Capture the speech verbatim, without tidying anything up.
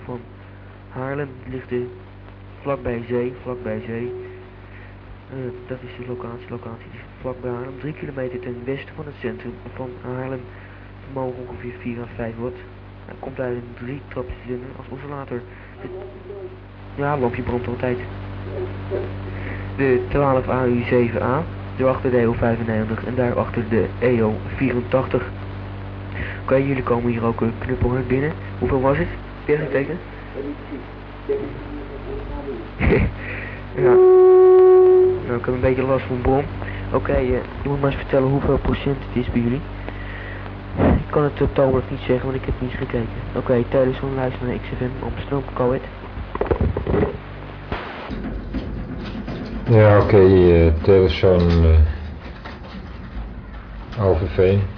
van Haarlem. Het ligt de vlakbij zee, vlakbij zee. Uh, dat is de locatie, locatie is vlakbij Haarlem. drie kilometer ten westen van het centrum van Haarlem. Vermogen ongeveer vier à vijf watt. Hij komt uit een drie trapcilinder als oscillator. De... Ja, lampje brandt altijd. De twaalf A U zeven A. Daarachter de E O vijfennegentig en daarachter de E O vierentachtig. Oké, okay, jullie komen hier ook knuppelhard binnen. Hoeveel was het? dertig teken? Ja. Nou, ik heb een beetje last van bron. Oké, okay, uh, je moet maar eens vertellen hoeveel procent het is bij jullie. Ik kan het totaal nog niet zeggen, want ik heb niet eens gekeken. Oké, okay, tijdens zo'n luister naar X F M Amsterdam, Coët. Ja, oké, okay, uh, telefoon uh, Alphenveen.